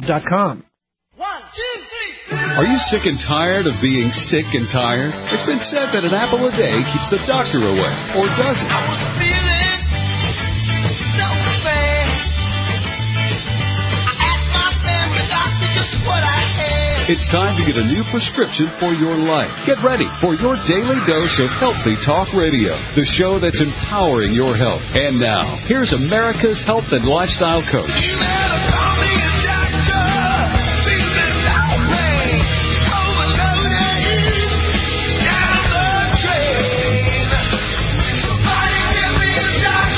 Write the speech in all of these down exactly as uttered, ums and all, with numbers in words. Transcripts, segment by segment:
dot com. One, two, three. Are you sick and tired of being sick and tired? It's been said that an apple a day keeps the doctor away, or does it? I was feeling so bad. I asked my family doctor just what I had. It's time to get a new prescription for your life. Get ready for your daily dose of Healthy Talk Radio, the show that's empowering your health. And now, here's America's health and lifestyle coach. You better call me a doctor. Feeling that way. Overloaded. Down the drain. Somebody give me a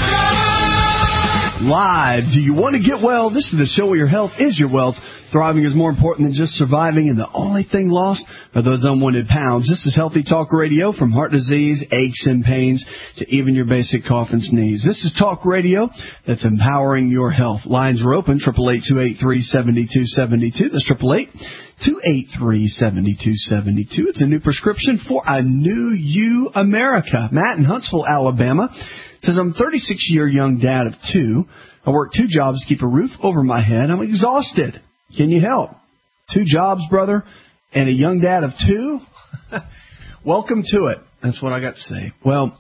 doctor. Live. Do you want to get well? This is the show where your health is your wealth. Thriving is more important than just surviving, and the only thing lost are those unwanted pounds. This is Healthy Talk Radio, from heart disease, aches and pains, to even your basic cough and sneeze. This is talk radio that's empowering your health. Lines are open, eight eight eight, two eight three, seven two seven two. That's eight eight eight, two eight three, seven two seven two. It's a new prescription for a new you, America. Matt in Huntsville, Alabama, says, I'm a thirty-six-year young dad of two. I work two jobs to keep a roof over my head. I'm exhausted. Can you help? Two jobs, brother, and a young dad of two? Welcome to it. That's what I got to say. Well,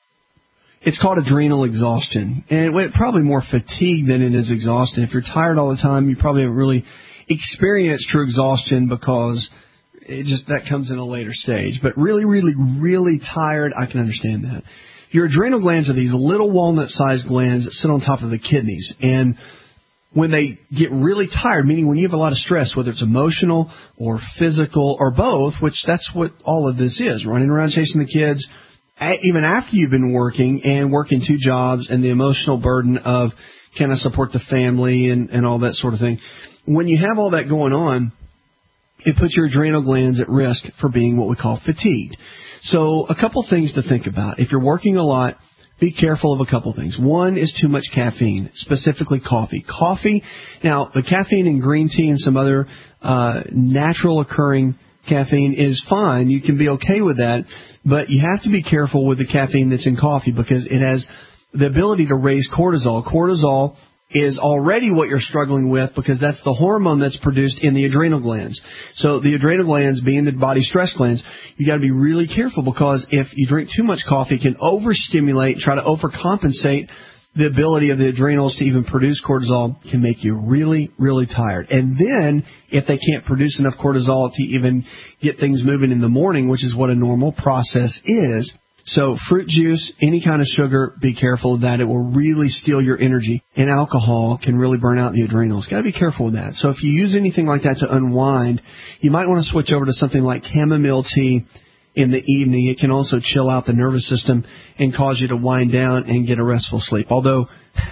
it's called adrenal exhaustion, and it's probably more fatigue than it is exhaustion. If you're tired all the time, you probably haven't really experienced true exhaustion, because it just that comes in a later stage. But really, really, really tired, I can understand that. Your adrenal glands are these little walnut-sized glands that sit on top of the kidneys, and when they get really tired, meaning when you have a lot of stress, whether it's emotional or physical or both, which that's what all of this is, running around chasing the kids, even after you've been working and working two jobs, and the emotional burden of can I support the family and, and all that sort of thing. When you have all that going on, it puts your adrenal glands at risk for being what we call fatigued. So a couple things to think about. If you're working a lot, be careful of a couple things. One is too much caffeine, specifically coffee. Coffee, now, the caffeine in green tea and some other uh, natural occurring caffeine is fine. You can be okay with that, but you have to be careful with the caffeine that's in coffee, because it has the ability to raise cortisol. Cortisol is already what you're struggling with, because that's the hormone that's produced in the adrenal glands. So the adrenal glands being the body stress glands, you got to be really careful, because if you drink too much coffee, it can overstimulate, try to overcompensate the ability of the adrenals to even produce cortisol, can make you really, really tired. And then if they can't produce enough cortisol to even get things moving in the morning, which is what a normal process is, so fruit juice, any kind of sugar, be careful of that. It will really steal your energy. And alcohol can really burn out the adrenals. Got to be careful with that. So if you use anything like that to unwind, you might want to switch over to something like chamomile tea in the evening. It can also chill out the nervous system and cause you to wind down and get a restful sleep. Although,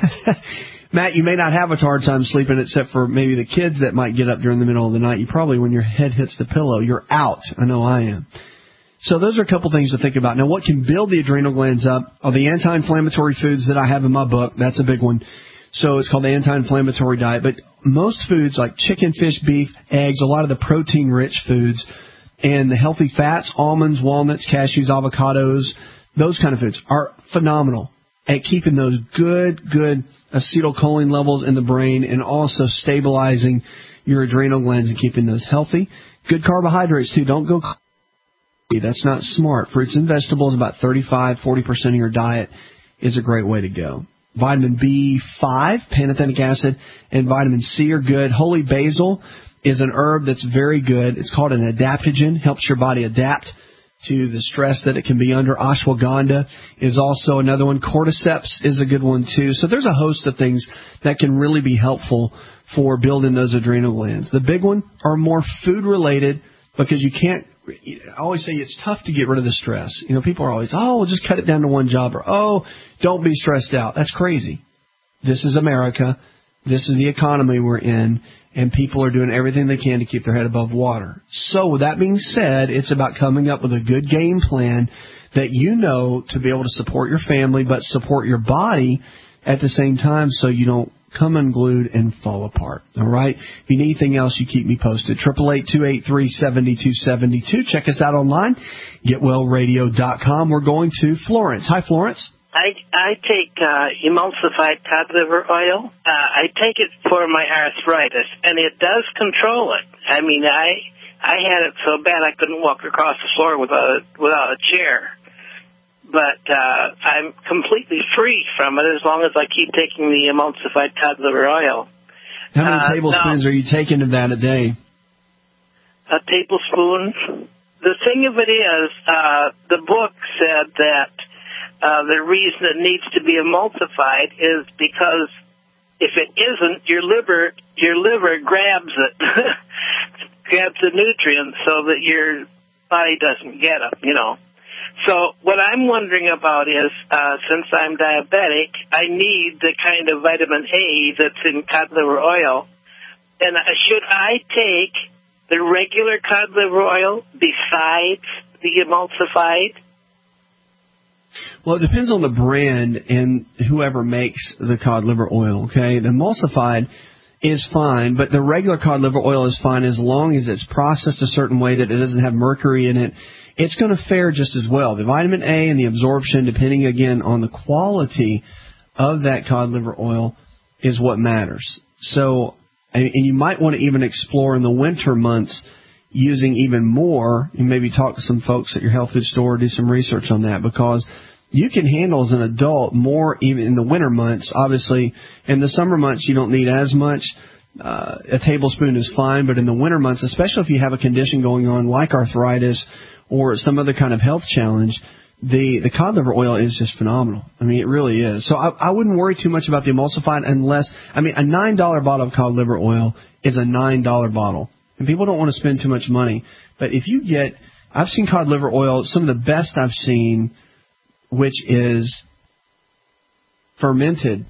Matt, you may not have a hard time sleeping, except for maybe the kids that might get up during the middle of the night. You probably, when your head hits the pillow, you're out. I know I am. So those are a couple things to think about. Now, what can build the adrenal glands up are the anti-inflammatory foods that I have in my book. That's a big one. So it's called the anti-inflammatory diet. But most foods like chicken, fish, beef, eggs, a lot of the protein-rich foods, and the healthy fats, almonds, walnuts, cashews, avocados, those kind of foods are phenomenal at keeping those good, good acetylcholine levels in the brain, and also stabilizing your adrenal glands and keeping those healthy. Good carbohydrates, too. Don't go... That's not smart. Fruits and vegetables, about thirty-five, forty percent of your diet is a great way to go. Vitamin B five, pantothenic acid, and vitamin C are good. Holy basil is an herb that's very good. It's called an adaptogen, helps your body adapt to the stress that it can be under. Ashwagandha is also another one. Cordyceps is a good one, too. So there's a host of things that can really be helpful for building those adrenal glands. The big one are more food-related, because you can't, I always say it's tough to get rid of the stress. You know, people are always, oh, we'll just cut it down to one job, or, oh, don't be stressed out. That's crazy. This is America. This is the economy we're in, and people are doing everything they can to keep their head above water. So with that being said, it's about coming up with a good game plan that you know to be able to support your family, but support your body at the same time, so you don't come unglued and fall apart. All right? If you need anything else, you keep me posted. eight eight eight, two eight three, seven two seven two. Check us out online, get well radio dot com. We're going to Florence. Hi, Florence. I, I take uh, emulsified cod liver oil. Uh, I take it for my arthritis, and it does control it. I mean, I I had it so bad I couldn't walk across the floor without a, without a chair. But uh, I'm completely free from it as long as I keep taking the emulsified cod liver oil. How many uh, tablespoons now, are you taking of that a day? A tablespoon. The thing of it is, uh, the book said that uh, the reason it needs to be emulsified is because if it isn't, your liver your liver grabs it, grabs the nutrients so that your body doesn't get them, you know. So what I'm wondering about is, uh, since I'm diabetic, I need the kind of vitamin A that's in cod liver oil. And uh, should I take the regular cod liver oil besides the emulsified? Well, it depends on the brand and whoever makes the cod liver oil, okay? The emulsified is fine, but the regular cod liver oil is fine as long as it's processed a certain way that it doesn't have mercury in it. It's going to fare just as well. The vitamin A and the absorption, depending, again, on the quality of that cod liver oil, is what matters. So, and you might want to even explore in the winter months using even more, and maybe talk to some folks at your health food store, do some research on that, because you can handle as an adult more even in the winter months. Obviously, in the summer months, you don't need as much. Uh, a tablespoon is fine, but in the winter months, especially if you have a condition going on like arthritis or some other kind of health challenge, the, the cod liver oil is just phenomenal. I mean, it really is. So I, I wouldn't worry too much about the emulsified unless, I mean, a nine dollar bottle of cod liver oil is a nine dollar bottle. And people don't want to spend too much money. But if you get, I've seen cod liver oil, some of the best I've seen, which is fermented,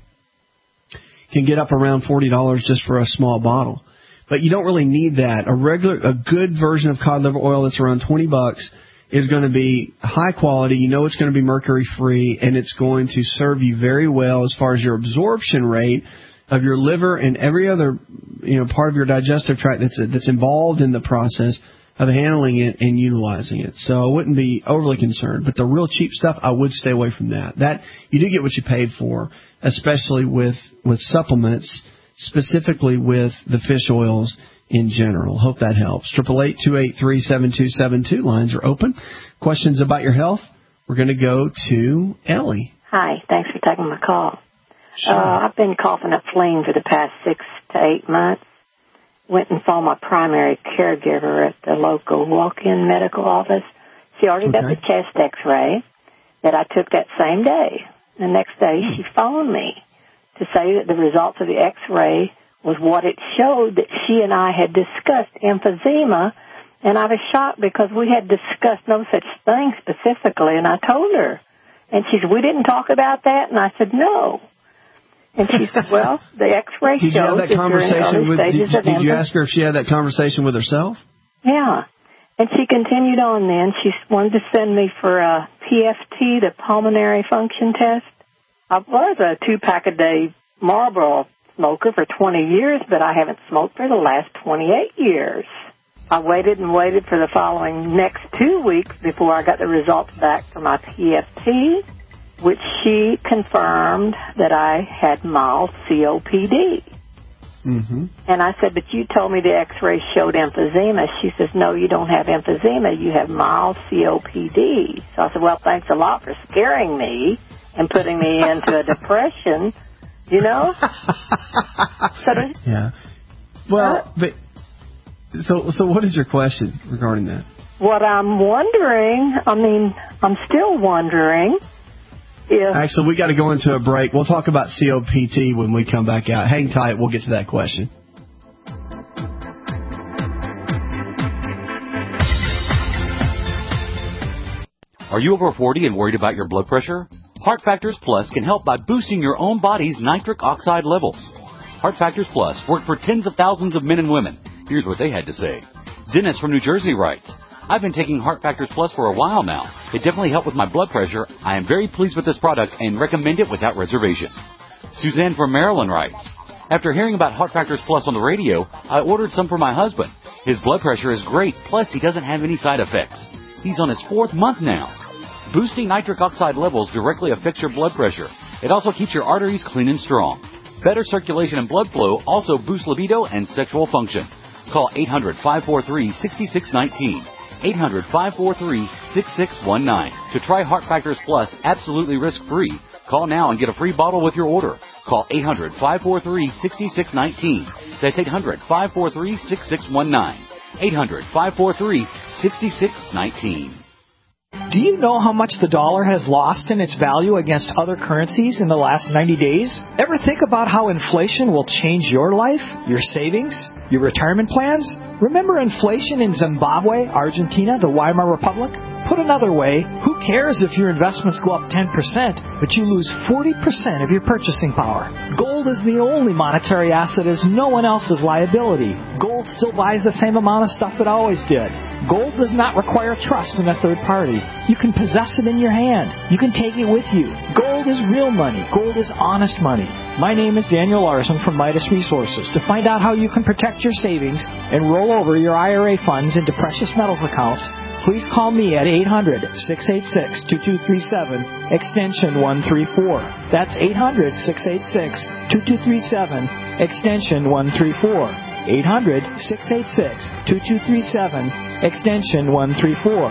can get up around forty dollars just for a small bottle. But you don't really need that. A regular, a good version of cod liver oil that's around twenty bucks is going to be high quality. You know it's going to be mercury free, and it's going to serve you very well as far as your absorption rate of your liver and every other, you know, part of your digestive tract that's that's involved in the process of handling it and utilizing it. So I wouldn't be overly concerned. But the real cheap stuff, I would stay away from that. That you do get what you paid for, especially with with supplements, specifically with the fish oils in general. Hope that helps. Triple eight two eight three seven two seven two. Lines are open. Questions about your health? We're going to go to Ellie. Hi. Thanks for taking my call. Sure. Uh, I've been coughing up flame for the past six to eight months. Went and saw my primary caregiver at the local walk-in medical office. She already Okay. got the chest X-ray that I took that same day. The next day, she phoned me to say that the results of the X-ray was what it showed, that she and I had discussed emphysema, and I was shocked because we had discussed no such thing specifically, and I told her. And she said, we didn't talk about that? And I said, no. And she said, well, the X-ray Did you have shows that that you're in conversation early with? stages Did, of did you emphysema. ask her if she had that conversation with herself? Yeah. And she continued on then. She wanted to send me for a P F T, the pulmonary function test. I was a two-pack-a-day Marlboro smoker for twenty years, but I haven't smoked for the last twenty-eight years. I waited and waited for the following next two weeks before I got the results back for my P F T, which she confirmed that I had mild C O P D. Mm-hmm. And I said, but you told me the X-ray showed emphysema. She says, no, you don't have emphysema. You have mild C O P D. So I said, well, thanks a lot for scaring me and putting me into a depression, you know? So does, Yeah. Well, but so so what is your question regarding that? what I'm wondering, I mean, I'm still wondering if... Actually, we got to go into a break. We'll talk about C O P D when we come back out. Hang tight. We'll get to that question. Are you over forty and worried about your blood pressure? Heart Factors Plus can help by boosting your own body's nitric oxide levels. Heart Factors Plus worked for tens of thousands of men and women. Here's what they had to say. Dennis from New Jersey writes, I've been taking Heart Factors Plus for a while now. It definitely helped with my blood pressure. I am very pleased with this product and recommend it without reservation. Suzanne from Maryland writes, after hearing about Heart Factors Plus on the radio, I ordered some for my husband. His blood pressure is great, plus he doesn't have any side effects. He's on his fourth month now. Boosting nitric oxide levels directly affects your blood pressure. It also keeps your arteries clean and strong. Better circulation and blood flow also boosts libido and sexual function. Call eight hundred, five four three, six six one nine, eight hundred, five four three, six six one nine. To try Heart Factors Plus absolutely risk-free, call now and get a free bottle with your order. Call eight hundred, five four three, six six one nine. That's eight hundred, five four three, six six one nine. eight hundred, five four three, six six one nine. Do you know how much the dollar has lost in its value against other currencies in the last ninety days? Ever think about how inflation will change your life, your savings, your retirement plans? Remember inflation in Zimbabwe, Argentina, the Weimar Republic? Put another way, who cares if your investments go up ten percent, but you lose forty percent of your purchasing power? Gold is the only monetary asset as no one else's liability. Gold still buys the same amount of stuff it always did. Gold does not require trust in a third party. You can possess it in your hand. You can take it with you. Gold is real money. Gold is honest money. My name is Daniel Larson from Midas Resources. To find out how you can protect your savings and roll over your I R A funds into precious metals accounts, please call me at eight hundred, six eight six, two two three seven, extension one three four. That's eight hundred, six eight six, two two three seven, extension one three four. eight hundred, six eight six, two two three seven, extension one three four.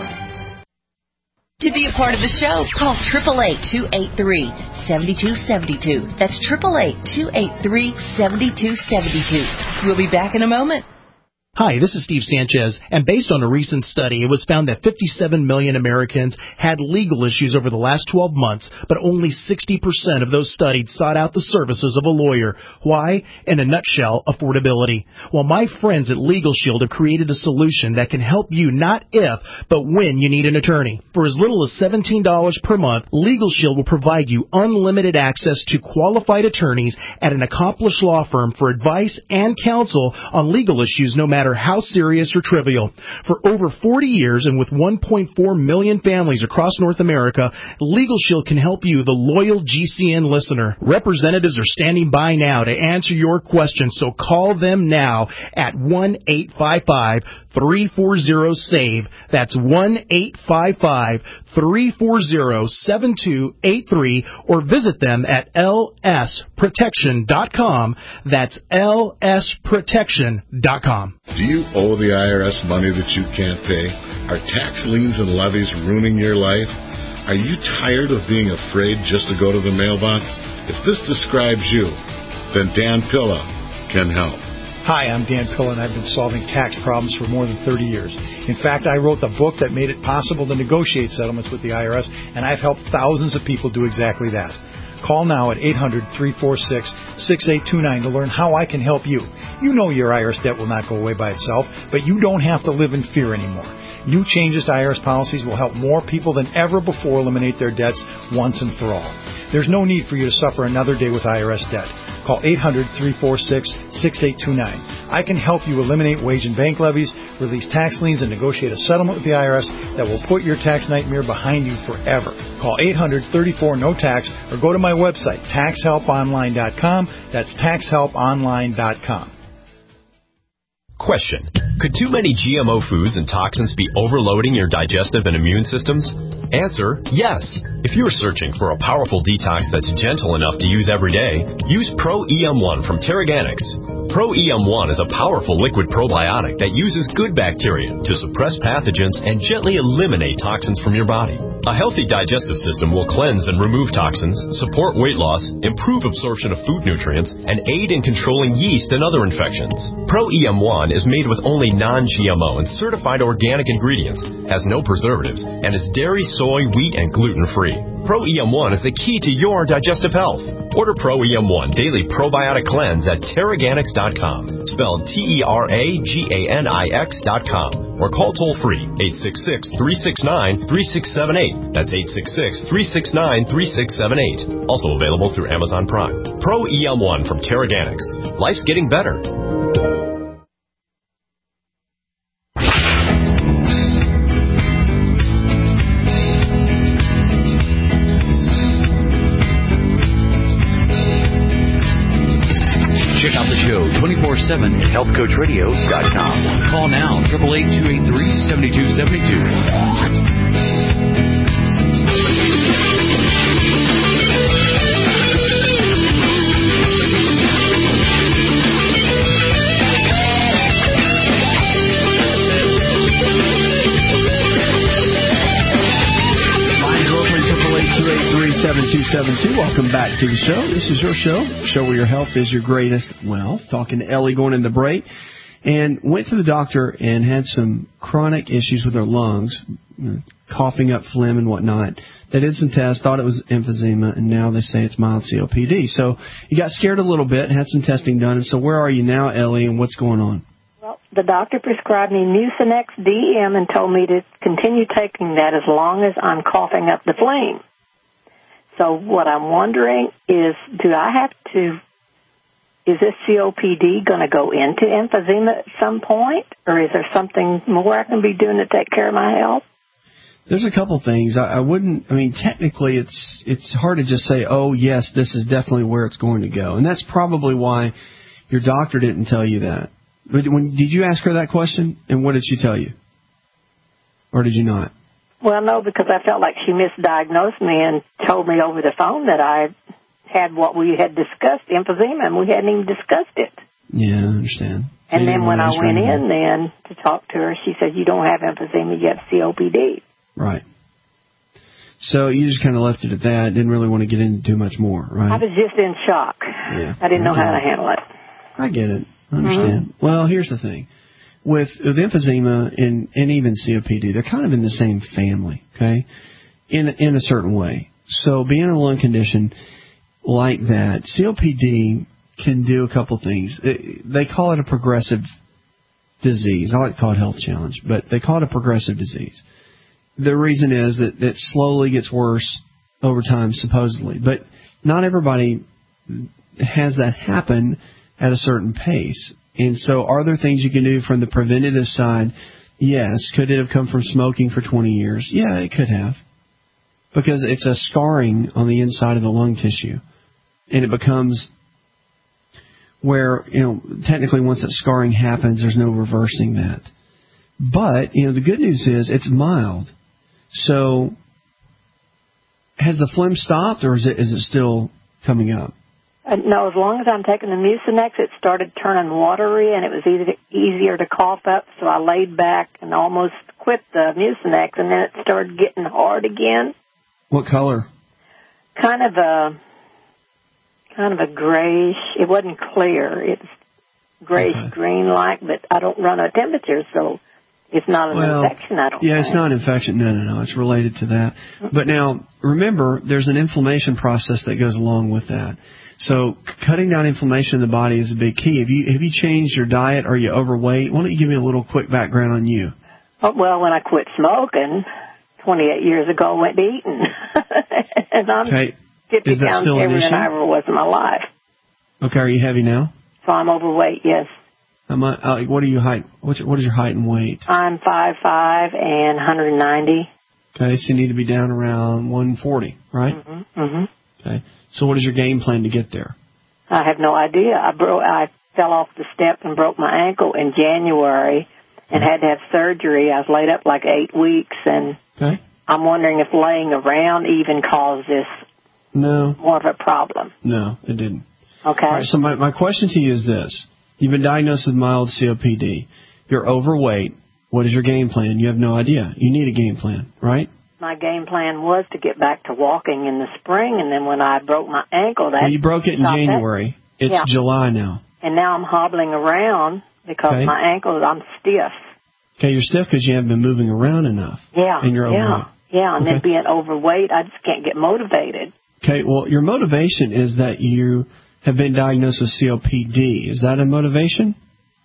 To be a part of the show, call eight eight eight, two eight three, seven two seven two. That's eight eight eight, two eight three, seven two seven two. We'll be back in a moment. Hi, this is Steve Sanchez, and based on a recent study, it was found that fifty-seven million Americans had legal issues over the last twelve months, but only sixty percent of those studied sought out the services of a lawyer. Why? In a nutshell, affordability. Well, my friends at Legal Shield have created a solution that can help you not if, but when you need an attorney. For as little as seventeen dollars per month, Legal Shield will provide you unlimited access to qualified attorneys at an accomplished law firm for advice and counsel on legal issues no matter how serious or trivial. For over forty years and with one point four million families across North America, Legal Shield can help you, the loyal G C N listener. Representatives are standing by now to answer your questions, so call them now at one eight five five, three four zero, S A V E. That's one eight five five, three four zero, seven two eight three, or visit them at L S protection dot com. That's L S protection dot com. Do you owe the I R S money that you can't pay? Are tax liens and levies ruining your life? Are you tired of being afraid just to go to the mailbox? If this describes you, then Dan Pilla can help. Hi, I'm Dan Pilla, and I've been solving tax problems for more than thirty years. In fact, I wrote the book that made it possible to negotiate settlements with the I R S, and I've helped thousands of people do exactly that. Call now at eight hundred, three four six, six eight two nine to learn how I can help you. You know your I R S debt will not go away by itself, but you don't have to live in fear anymore. New changes to I R S policies will help more people than ever before eliminate their debts once and for all. There's no need for you to suffer another day with I R S debt. Call eight hundred, three four six, six eight two nine. I can help you eliminate wage and bank levies, release tax liens, and negotiate a settlement with the I R S that will put your tax nightmare behind you forever. Call eight hundred, thirty-four, no tax or go to my website, tax help online dot com. That's tax help online dot com. Question. Could too many G M O foods and toxins be overloading your digestive and immune systems? Answer, yes. If you're searching for a powerful detox that's gentle enough to use every day, use Pro E M one from Terraganics. Pro E M one is a powerful liquid probiotic that uses good bacteria to suppress pathogens and gently eliminate toxins from your body. A healthy digestive system will cleanse and remove toxins, support weight loss, improve absorption of food nutrients, and aid in controlling yeast and other infections. Pro E M one is made with only non-G M O and certified organic ingredients, has no preservatives, and is dairy, soy, wheat, and gluten-free. Pro E M one is the key to your digestive health. Order Pro E M one Daily Probiotic Cleanse at Terraganics dot com, spelled T E R A G A N I X dot com, or call toll-free eight six six, three six nine, three six seven eight. That's eight six six, three six nine, three six seven eight. Also available through Amazon Prime. Pro E M one from Terraganics. Life's getting better. Check out the show twenty-four seven at health coach radio dot com. Call now, eight eight eight, two eight three, seven two seven two. seven two. Welcome back to the show. This is your show, show where your health is your greatest wealth. Talking to Ellie going in the break. And went to the doctor and had some chronic issues with her lungs, you know, coughing up phlegm and whatnot. They did some tests, thought it was emphysema, and now they say it's mild C O P D. So you got scared a little bit, had some testing done. And so where are you now, Ellie, and what's going on? Well, the doctor prescribed me Mucinex D M and told me to continue taking that as long as I'm coughing up the phlegm. So what I'm wondering is, do I have to, is this C O P D going to go into emphysema at some point, or is there something more I can be doing to take care of my health? There's a couple things. I, I wouldn't, I mean, technically it's it's hard to just say, oh, yes, this is definitely where it's going to go. And that's probably why your doctor didn't tell you that. But when, did you ask her that question, and what did she tell you? Or did you not? Well, no, because I felt like she misdiagnosed me and told me over the phone that I had what we had discussed, emphysema, and we hadn't even discussed it. Yeah, I understand. And you then when I went anything. in then to talk to her, she said, you don't have emphysema, you have C O P D. Right. So you just kind of left it at that, didn't really want to get into too much more, right? I was just in shock. Yeah. I didn't know I how to handle it. I get it. I understand. Mm-hmm. Well, here's the thing. With, with emphysema and, and even C O P D, they're kind of in the same family, okay, in, in a certain way. So being a lung condition like that, C O P D can do a couple things. It, they call it a progressive disease. I like to call it health challenge, but they call it a progressive disease. The reason is that it slowly gets worse over time, supposedly. But not everybody has that happen at a certain pace. And so are there things you can do from the preventative side? Yes. Could it have come from smoking for twenty years? Yeah, it could have. Because it's a scarring on the inside of the lung tissue. And it becomes where, you know, technically once that scarring happens, there's no reversing that. But, you know, the good news is it's mild. So has the phlegm stopped, or is it is it still coming up? Uh, no, as long as I'm taking the Mucinex, it started turning watery, and it was easy to, easier to cough up, so I laid back and almost quit the Mucinex, and then it started getting hard again. What color? Kind of a, kind of a grayish. It wasn't clear. It's grayish okay. green-like, but I don't run a temperature, so it's not an well, infection, I don't Yeah, think. it's not an infection. No, no, no. It's related to that. Mm-hmm. But now, remember, there's an inflammation process that goes along with that. So cutting down inflammation in the body is a big key. Have you have you changed your diet? Are you overweight? Why don't you give me a little quick background on you? Oh, well, when I quit smoking twenty-eight years ago, I went to eating. and I'm okay. fifty pounds heavier than I ever was in my life. Okay, are you heavy now? So I'm overweight, yes. Am I, uh, what are you height? What's your, what is your height and weight? I'm five five and one hundred ninety. Okay, so you need to be down around one forty, right? Mm-hmm. Mm-hmm. Okay. So what is your game plan to get there? I have no idea. I broke. I fell off the step and broke my ankle in January and had to have surgery. I was laid up like eight weeks, and okay. I'm wondering if laying around even caused this no. more of a problem. No, it didn't. Okay. All right, so my, my question to you is this. You've been diagnosed with mild C O P D. You're overweight. What is your game plan? You have no idea. You need a game plan, right? My game plan was to get back to walking in the spring, and then when I broke my ankle, that well, you broke it in January. That. It's yeah. July now. And now I'm hobbling around because okay. my ankle, I'm stiff. Okay, you're stiff because you haven't been moving around enough. Yeah, and you're yeah, overweight. yeah. And okay. then being overweight, I just can't get motivated. Okay, well, your motivation is that you have been diagnosed with C O P D. Is that a motivation?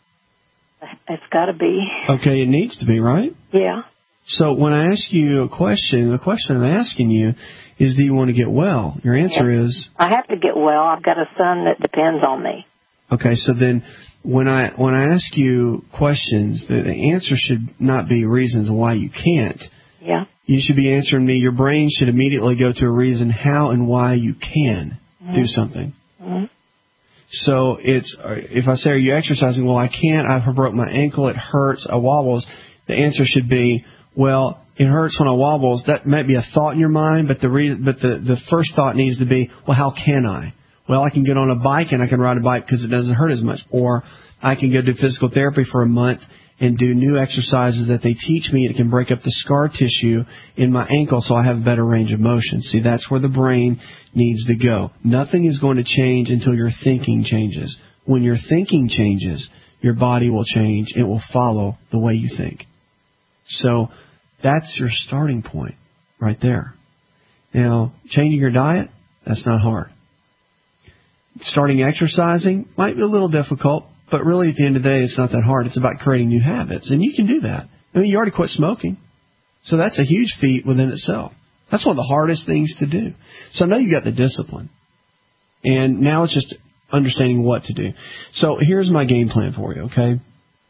It's got to be. Okay, it needs to be, right? Yeah. So when I ask you a question, the question I'm asking you is, do you want to get well? Your answer yeah. is... I have to get well. I've got a son that depends on me. Okay, so then when I when I ask you questions, the, the answer should not be reasons why you can't. Yeah. You should be answering me. Your brain should immediately go to a reason how and why you can mm-hmm. do something. Mm-hmm. So it's if I say, are you exercising? Well, I can't. I broke my ankle. It hurts. I wobbles. The answer should be, well, it hurts when I wobbles. That might be a thought in your mind, but the re- but the, the first thought needs to be, well, how can I? Well, I can get on a bike and I can ride a bike because it doesn't hurt as much. Or I can go do physical therapy for a month and do new exercises that they teach me. It can break up the scar tissue in my ankle so I have a better range of motion. See, that's where the brain needs to go. Nothing is going to change until your thinking changes. When your thinking changes, your body will change. It will follow the way you think. So that's your starting point right there. Now, changing your diet, that's not hard. Starting exercising might be a little difficult, but really at the end of the day, it's not that hard. It's about creating new habits, and you can do that. I mean, you already quit smoking, so that's a huge feat within itself. That's one of the hardest things to do. So I know you got the discipline, and now it's just understanding what to do. So here's my game plan for you, okay?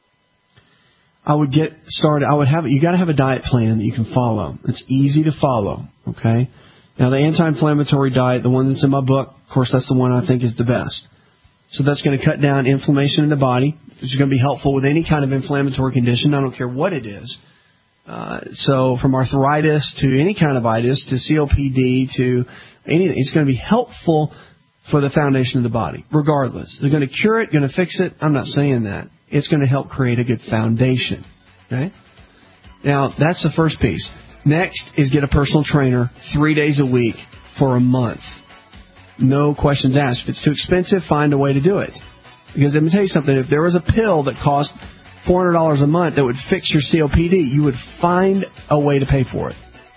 I would get started. I would have you got to have a diet plan that you can follow. It's easy to follow, okay? Now, the anti-inflammatory diet, the one that's in my book, of course, that's the one I think is the best. So that's going to cut down inflammation in the body. It's going to be helpful with any kind of inflammatory condition. I don't care what it is. Uh, so from arthritis to any kind of itis to C O P D to anything, it's going to be helpful for the foundation of the body, regardless. They're going to cure it, going to fix it. I'm not saying that. It's going to help create a good foundation. Okay? Now, that's the first piece. Next is get a personal trainer three days a week for a month. No questions asked. If it's too expensive, find a way to do it. Because let me tell you something. If there was a pill that cost four hundred dollars a month that would fix your C O P D, you would find a way to pay for it.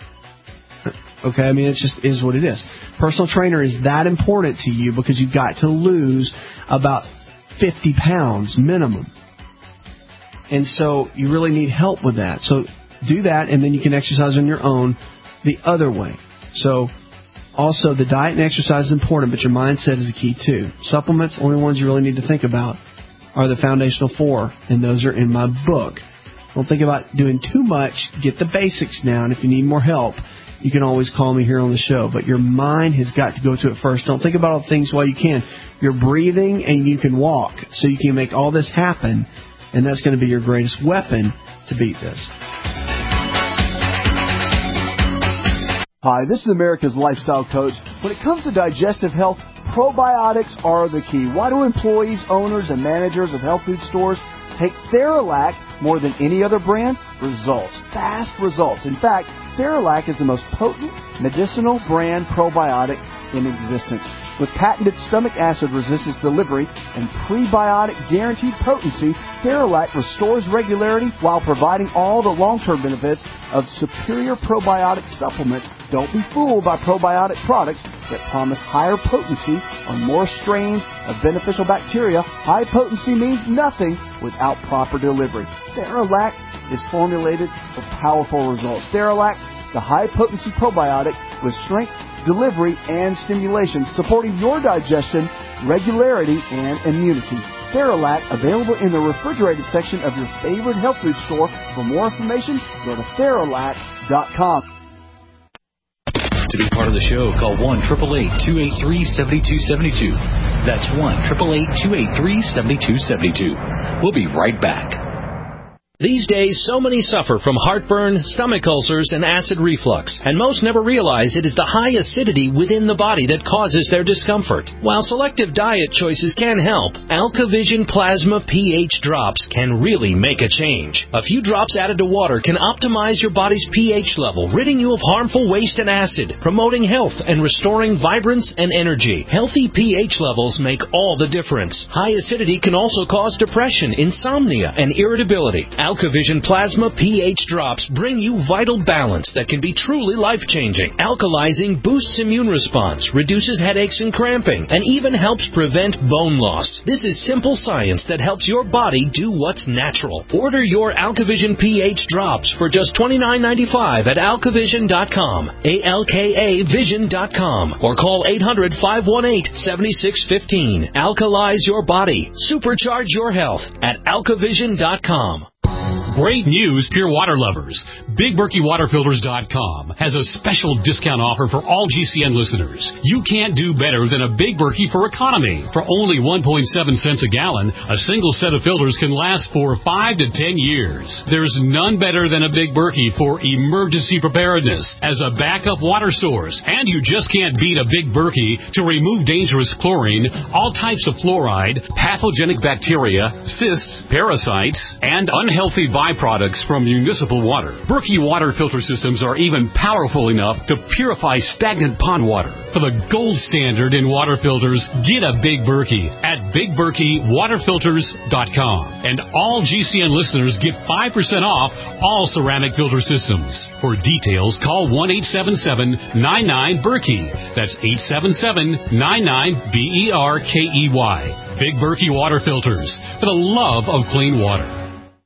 Okay? I mean, it just is what it is. Personal trainer is that important to you because you've got to lose about fifty pounds minimum. And so you really need help with that. So do that, and then you can exercise on your own the other way. So also, the diet and exercise is important, but your mindset is the key too. Supplements, only ones you really need to think about are the foundational four, and those are in my book. Don't think about doing too much. Get the basics down. If you need more help, you can always call me here on the show. But your mind has got to go to it first. Don't think about all things while you can. You're breathing and you can walk, so you can make all this happen, and that's going to be your greatest weapon to beat this. Hi, this is America's Lifestyle Coach. When it comes to digestive health, probiotics are the key. Why do employees, owners, and managers of health food stores take Theralac more than any other brand? Results. Fast results. In fact, Theralac is the most potent medicinal brand probiotic in existence. With patented stomach acid resistance delivery and prebiotic guaranteed potency, Theralac restores regularity while providing all the long-term benefits of superior probiotic supplements. Don't be fooled by probiotic products that promise higher potency on more strains of beneficial bacteria. High potency means nothing without proper delivery. Theralac is formulated for powerful results. Theralac, the high-potency probiotic with strength, delivery, and stimulation, supporting your digestion, regularity, and immunity. Theralac, available in the refrigerated section of your favorite health food store. For more information, go to Theralac dot com. To be part of the show, call one eight eight eight, two eight three, seven two seven two. That's one eight eight eight, two eight three, seven two seven two. We'll be right back. These days, so many suffer from heartburn, stomach ulcers, and acid reflux, and most never realize it is the high acidity within the body that causes their discomfort. While selective diet choices can help, AlkaVision Plasma pH drops can really make a change. A few drops added to water can optimize your body's pH level, ridding you of harmful waste and acid, promoting health and restoring vibrance and energy. Healthy pH levels make all the difference. High acidity can also cause depression, insomnia, and irritability. AlkaVision Plasma pH drops bring you vital balance that can be truly life-changing. Alkalizing boosts immune response, reduces headaches and cramping, and even helps prevent bone loss. This is simple science that helps your body do what's natural. Order your AlkaVision pH drops for just twenty-nine ninety-five at alkavision dot com, A L K A vision dot com, or call eight hundred, five one eight, seven six one five. Alkalize your body. Supercharge your health at alkavision dot com. Great news, pure water lovers. Big Berkey Water Filters dot com has a special discount offer for all G C N listeners. You can't do better than a Big Berkey for economy. For only one point seven cents a gallon, a single set of filters can last for five to ten years. There's none better than a Big Berkey for emergency preparedness as a backup water source. And you just can't beat a Big Berkey to remove dangerous chlorine, all types of fluoride, pathogenic bacteria, cysts, parasites, and unhealthy byproducts from municipal water. Berkey water filter systems are even powerful enough to purify stagnant pond water. For the gold standard in water filters, get a Big Berkey at Big Berkey Water Filters dot com. And all G C N listeners get five percent off all ceramic filter systems. For details, call one eight seven seven, nine nine, Berkey. That's eight seven seven, nine nine, B E R K E Y. Big Berkey Water Filters, for the love of clean water.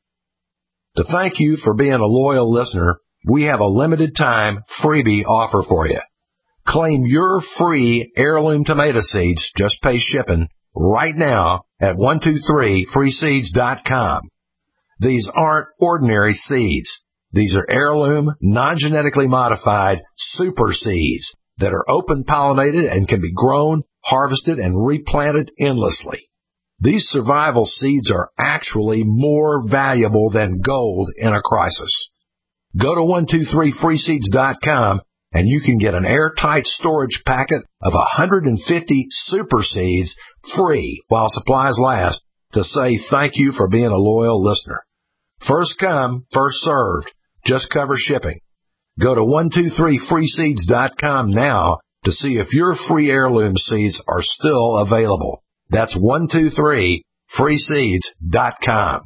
To thank you for being a loyal listener, we have a limited time freebie offer for you. Claim your free heirloom tomato seeds, just pay shipping, right now at one two three free seeds dot com. These aren't ordinary seeds. These are heirloom, non-genetically modified super seeds that are open pollinated and can be grown, harvested, and replanted endlessly. These survival seeds are actually more valuable than gold in a crisis. Go to one two three free seeds dot com and you can get an airtight storage packet of one hundred fifty super seeds free while supplies last to say thank you for being a loyal listener. First come, first served. Just cover shipping. Go to one two three free seeds dot com now to see if your free heirloom seeds are still available. That's one two three free seeds dot com.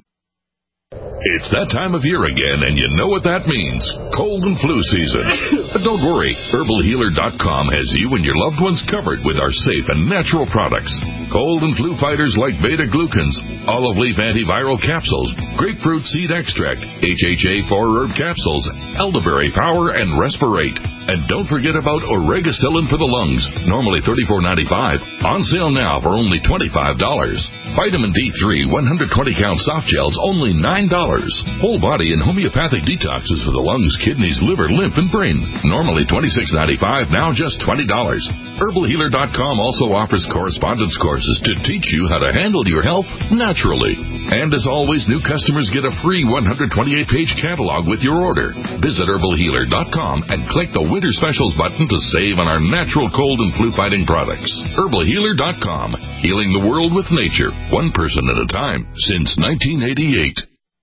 It's that time of year again, and you know what that means. Cold and flu season. But don't worry, herbal healer dot com has you and your loved ones covered with our safe and natural products. Cold and flu fighters like beta-glucans, olive leaf antiviral capsules, grapefruit seed extract, H H A four herb capsules, elderberry power, and respirate. And don't forget about Oregacillin for the lungs, normally thirty-four ninety-five, on sale now for only twenty-five dollars. Vitamin D three one hundred twenty count soft gels, only nine dollars. Whole body and homeopathic detoxes for the lungs, kidneys, liver, lymph, and brain, normally twenty-six ninety-five, now just twenty dollars. herbal healer dot com also offers correspondence courses to teach you how to handle your health naturally. And as always, new customers get a free one hundred twenty-eight page catalog with your order. Visit herbal healer dot com and click the Winter Specials button to save on our natural cold and flu fighting products. herbal healer dot com, healing the world with nature, one person at a time, since nineteen eighty-eight.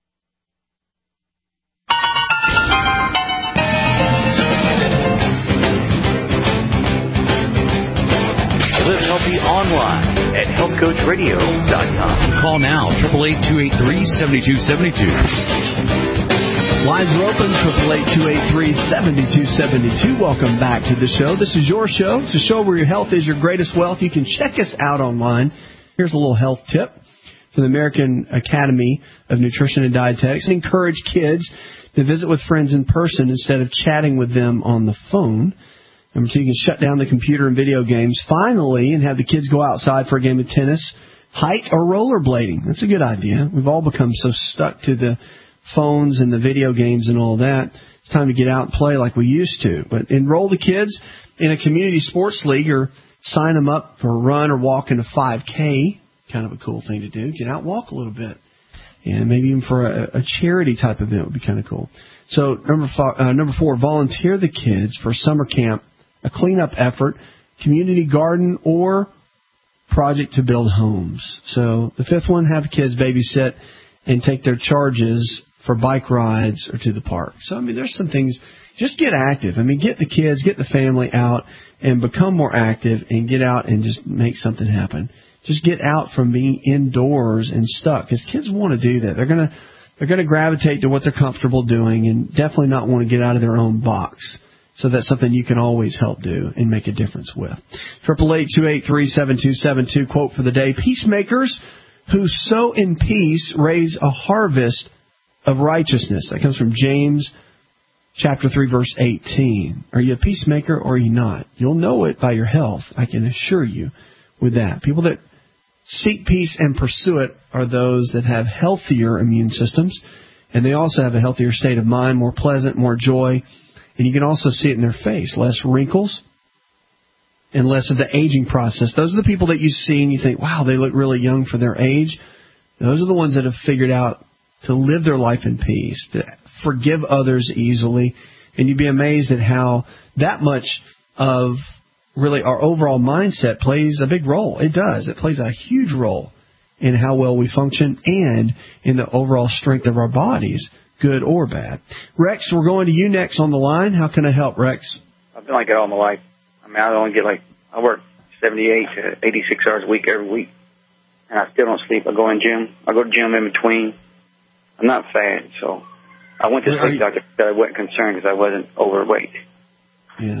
Live healthy online at health coach radio dot com. Call now, eight eight eight, two eight three, seven two seven two. Lines are open, eight eight eight, two eight three, seven two seven two. Welcome back to the show. This is your show. It's a show where your health is your greatest wealth. You can check us out online. Here's a little health tip from the American Academy of Nutrition and Dietetics. Encourage kids to visit with friends in person instead of chatting with them on the phone. Number two, you can shut down the computer and video games finally and have the kids go outside for a game of tennis, hike, or rollerblading. That's a good idea. We've all become so stuck to the phones and the video games and all that. It's time to get out and play like we used to. But enroll the kids in a community sports league or sign them up for a run or walk in a five K. Kind of a cool thing to do. Get out and walk a little bit. And maybe even for a, a charity type event would be kind of cool. So number four, uh, number four, volunteer the kids for summer camp, a cleanup effort, community garden, or project to build homes. So the fifth one, have the kids babysit and take their charges for bike rides or to the park. So, I mean, there's some things. Just get active. I mean, get the kids, get the family out and become more active and get out and just make something happen. Just get out from being indoors and stuck, because kids want to do that. They're going to they're going to gravitate to what they're comfortable doing and definitely not want to get out of their own box. So that's something you can always help do and make a difference with. eight eight eight, two eight three, seven two seven two. Quote for the day: peacemakers who sow in peace raise a harvest of righteousness. That comes from James chapter three, verse eighteen. Are you a peacemaker or are you not? You'll know it by your health, I can assure you with that. People that seek peace and pursue it are those that have healthier immune systems And they also have a healthier state of mind, more pleasant, more joy. And you can also see it in their face. Less wrinkles and less of the aging process. Those are the people that you see and you think, wow, they look really young for their age. Those are the ones that have figured out to live their life in peace, to forgive others easily. And you'd be amazed at how that much of really our overall mindset plays a big role. It does. It plays a huge role in how well we function and in the overall strength of our bodies, good or bad. Rex, we're going to you next on the line. How can I help, Rex? I've been like that all my life. I mean, I only get like, I work seventy-eight to eighty-six hours a week every week, and I still don't sleep. I go in gym. I go to gym in between. I'm not fat, so I went to the sleep doctor because I wasn't concerned because I wasn't overweight. Yeah.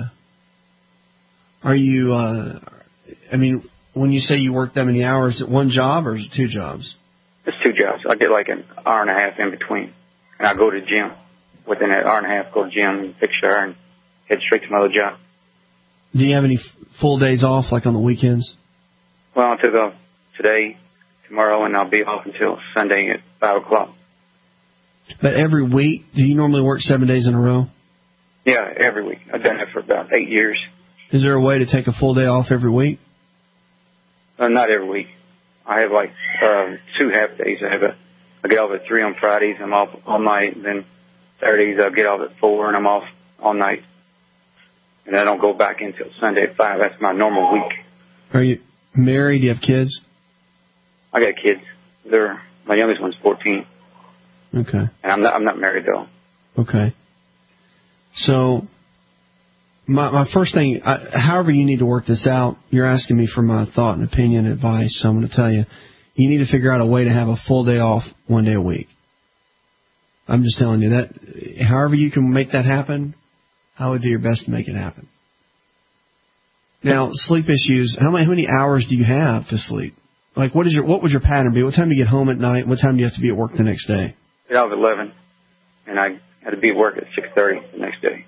Are you, uh, I mean, when you say you work that many hours, is it one job or is it two jobs? It's two jobs. I get like an hour and a half in between, and I go to the gym. Within an hour and a half, go to the gym and fix your hair and head straight to my other job. Do you have any f- full days off, like on the weekends? Well, I took off today, tomorrow, and I'll be off until Sunday at five o'clock. But every week, do you normally work seven days in a row? Yeah, every week. I've done it for about eight years. Is there a way to take a full day off every week? Uh, not every week. I have like uh, two half days. I have a, I get off at three on Fridays. I'm off all night. And then Saturdays I'll get off at four and I'm off all night. And I don't go back until Sunday at five. That's my normal week. Are you married? Do you have kids? I got kids. They're my youngest one's fourteen. Okay. And I'm not. I'm not married though. Okay. So, my my first thing, I, however you need to work this out, you're asking me for my thought and opinion, advice. So I'm going to tell you, you need to figure out a way to have a full day off one day a week. I'm just telling you that. However you can make that happen, I would do your best to make it happen. Now, sleep issues. How many how many hours do you have to sleep? Like, what is your what would your pattern be? What time do you get home at night? What time do you have to be at work the next day? Get out at eleven, and I had to be at work at six thirty the next day.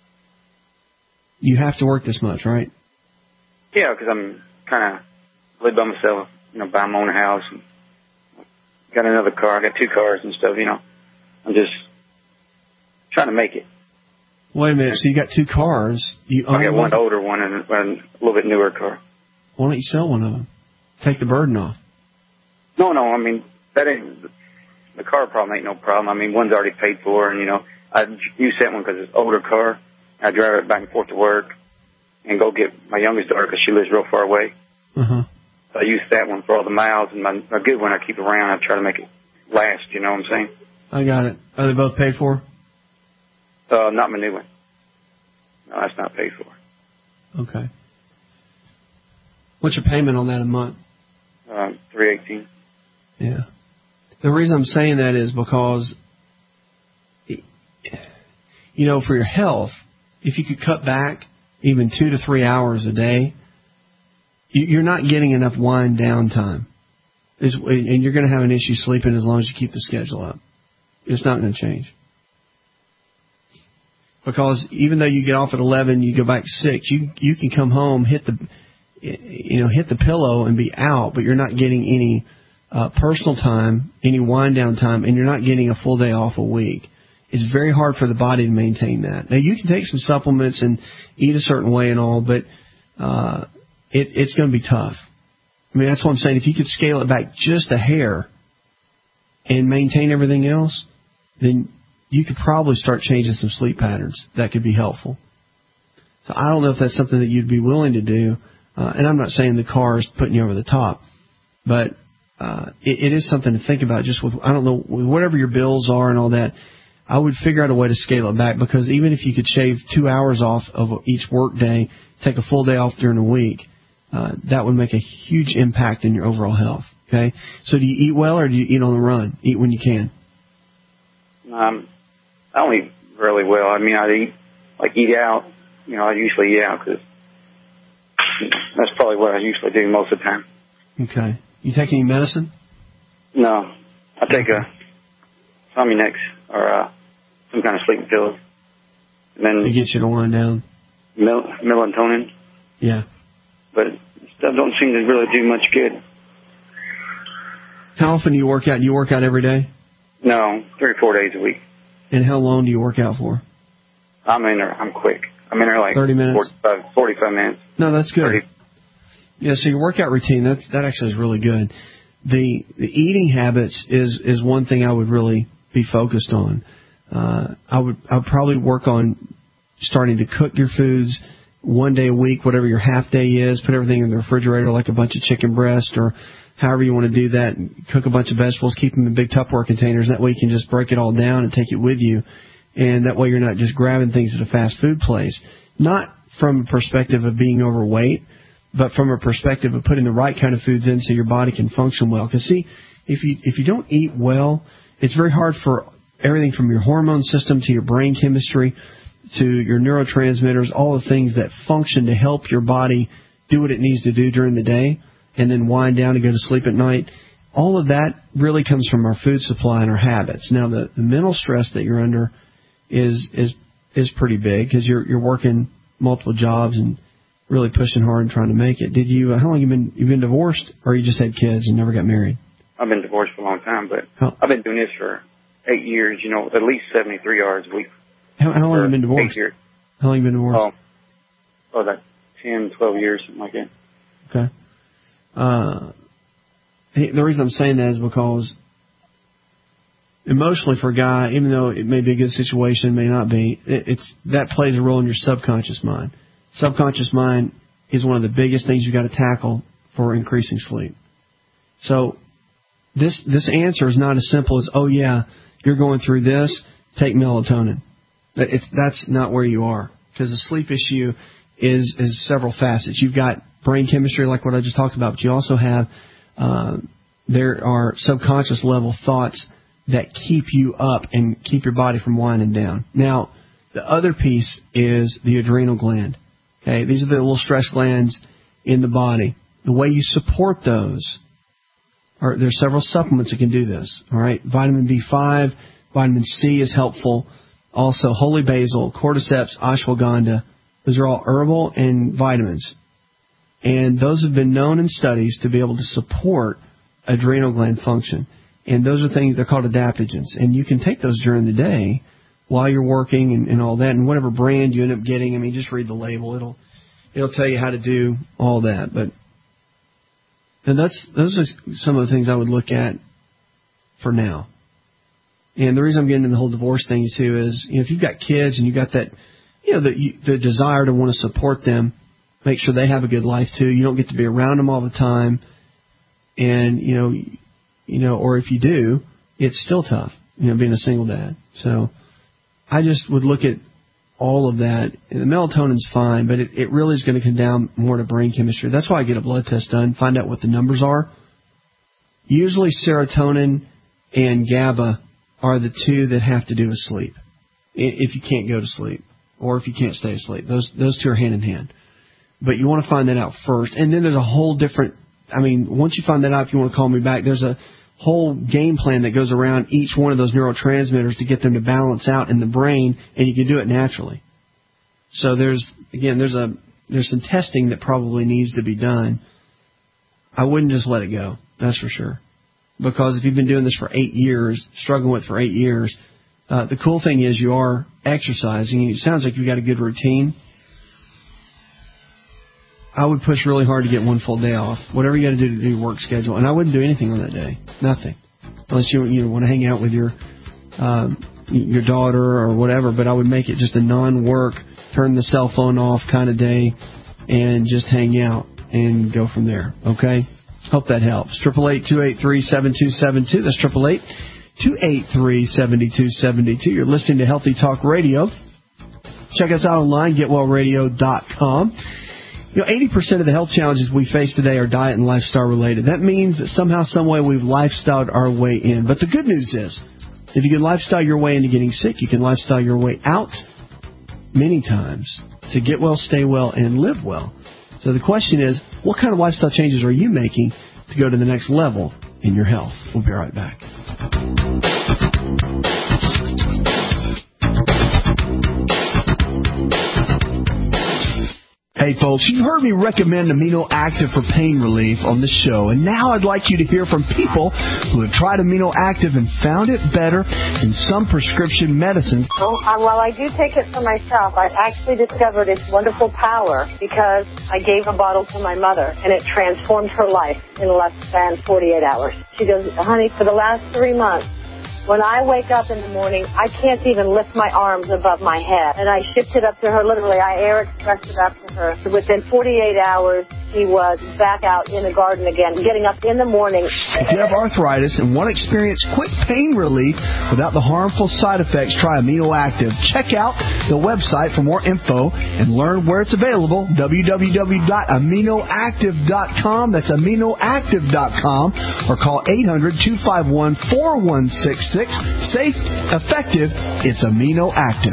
You have to work this much, right? Yeah, because I'm kind of live by myself. You know, buy my own house. And got another car. I got two cars and stuff. You know, I'm just trying to make it. Wait a minute. So you got two cars. You I got own one older one and a little bit newer car. Why don't you sell one of them? Take the burden off. No, no. I mean, that ain't the car problem. Ain't no problem. I mean, one's already paid for, and you know, I use that one because it's an older car. I drive it back and forth to work, and go get my youngest daughter because she lives real far away. Uh-huh. So I use that one for all the miles, and my, my good one I keep around. I try to make it last. You know what I'm saying? I got it. Are they both paid for? Uh, not my new one. No, that's not paid for. Okay. What's your payment on that a month? Um, three eighteen. Yeah. The reason I'm saying that is because, you know, for your health, if you could cut back even two to three hours a day, you're not getting enough wind down time. And you're going to have an issue sleeping as long as you keep the schedule up. It's not going to change. Because even though you get off at eleven, you go back at six, you you can come home, hit the you know hit the pillow and be out, but you're not getting any uh, personal time, any wind down time, and you're not getting a full day off a week. It's very hard for the body to maintain that. Now you can take some supplements and eat a certain way and all, but uh, it, it's going to be tough. I mean, that's what I'm saying. If you could scale it back just a hair and maintain everything else, then you could probably start changing some sleep patterns. That could be helpful. So I don't know if that's something that you'd be willing to do. Uh, and I'm not saying the car is putting you over the top, but uh, it, it is something to think about. Just with, I don't know, with whatever your bills are and all that, I would figure out a way to scale it back, because even if you could shave two hours off of each work day, take a full day off during the week, uh, that would make a huge impact in your overall health. Okay? So do you eat well, or do you eat on the run? Eat when you can? Um, I don't eat really well. I mean, I eat, like, eat out. You know, I usually eat out because that's probably what I usually do most of the time. Okay. You take any medicine? No. I take a Somninex or uh, some kind of sleeping pills. And then to get you to wind down? Mel- melatonin. Yeah. But that don't seem to really do much good. How often do you work out? Do you work out every day? No, three or four days a week. And how long do you work out for? I'm in there. I'm quick. I'm in there like thirty minutes, forty-five, forty-five minutes. No, that's good. thirty. Yeah, so your workout routine, that's that actually is really good. The the eating habits is is one thing I would really be focused on. Uh, I would I would probably work on starting to cook your foods one day a week, whatever your half day is. Put everything in the refrigerator like a bunch of chicken breast or however you want to do that. Cook a bunch of vegetables, keep them in big Tupperware containers. That way you can just break it all down and take it with you. And that way you're not just grabbing things at a fast food place. Not from a perspective of being overweight, but from a perspective of putting the right kind of foods in so your body can function well. Because, see, if you if you don't eat well, it's very hard for everything from your hormone system to your brain chemistry to your neurotransmitters, all the things that function to help your body do what it needs to do during the day and then wind down and go to sleep at night. All of that really comes from our food supply and our habits. Now, the, the mental stress that you're under is is is pretty big because you're you're working multiple jobs and really pushing hard and trying to make it. Did you? Uh, how long you been you've been divorced, or you just had kids and never got married? I've been divorced for a long time, but how? I've been doing this for eight years. You know, at least seventy-three hours a week. How, how long have you been divorced? Eight years. How long have you been divorced? Oh, oh, like ten, twelve years, something like that. Okay. Uh, the reason I'm saying that is because emotionally for a guy, even though it may be a good situation, may not be, it, it's that plays a role in your subconscious mind. Subconscious mind is one of the biggest things you got to tackle for increasing sleep. So this this answer is not as simple as, oh yeah, you're going through this, take melatonin. It's that's not where you are, because the sleep issue is is several facets. You've got brain chemistry, like what I just talked about, but you also have uh, there are subconscious level thoughts that keep you up and keep your body from winding down. Now, the other piece is the adrenal gland. Okay, these are the little stress glands in the body. The way you support those, are there's several supplements that can do this. All right, vitamin B five, vitamin C is helpful. Also, holy basil, cordyceps, ashwagandha. Those are all herbal and vitamins. And those have been known in studies to be able to support adrenal gland function. And those are things, they're called adaptogens. And you can take those during the day while you're working and, and all that. And whatever brand you end up getting, I mean, just read the label. It'll it'll tell you how to do all that. But and that's those are some of the things I would look at for now. And the reason I'm getting into the whole divorce thing, too, is, you know, if you've got kids and you've got that, you know, the, the desire to want to support them, make sure they have a good life, too. You don't get to be around them all the time. And, you know, you know, or if you do, it's still tough, you know, being a single dad. So I just would look at all of that. And the melatonin's fine, but it, it really is going to come down more to brain chemistry. That's why I get a blood test done, find out what the numbers are. Usually serotonin and GABA are the two that have to do with sleep, if you can't go to sleep or if you can't stay asleep. Those those two are hand in hand. But you want to find that out first. And then there's a whole different, I mean, once you find that out, if you want to call me back, there's a whole game plan that goes around each one of those neurotransmitters to get them to balance out in the brain, and you can do it naturally. So there's, again, there's a there's some testing that probably needs to be done. I wouldn't just let it go, that's for sure. Because if you've been doing this for eight years, struggling with it for eight years, uh, the cool thing is you are exercising. It sounds like you've got a good routine. I would push really hard to get one full day off. Whatever you got to do to do your work schedule. And I wouldn't do anything on that day. Nothing. Unless you, you know, want to hang out with your um, your daughter or whatever. But I would make it just a non-work, turn the cell phone off kind of day and just hang out and go from there. Okay? Hope that helps. triple eight, two eight three, seven two seven two. That's triple eight, two eight three, seven two seven two. You're listening to Healthy Talk Radio. Check us out online, get well radio dot com. You know, eighty percent of the health challenges we face today are diet and lifestyle related. That means that somehow, some way, we've lifestyled our way in. But the good news is, if you can lifestyle your way into getting sick, you can lifestyle your way out many times to get well, stay well, and live well. So the question is, what kind of lifestyle changes are you making to go to the next level in your health? We'll be right back. Hey, folks, you've heard me recommend Amino Active for pain relief on the show, and now I'd like you to hear from people who have tried Amino Active and found it better than some prescription medicines. Well, uh, while I do take it for myself, I've actually discovered its wonderful power because I gave a bottle to my mother, and it transformed her life in less than forty-eight hours. She goes, honey, for the last three months, when I wake up in the morning, I can't even lift my arms above my head. And I shipped it up to her, literally. I air expressed it up to her. Within forty-eight hours, she was back out in the garden again, getting up in the morning. If you have arthritis and want to experience quick pain relief without the harmful side effects, try Amino Active. Check out the website for more info and learn where it's available, w w w dot amino active dot com. That's amino active dot com. Or call eight hundred, two five one, four one six six. Safe, effective, it's Amino Active.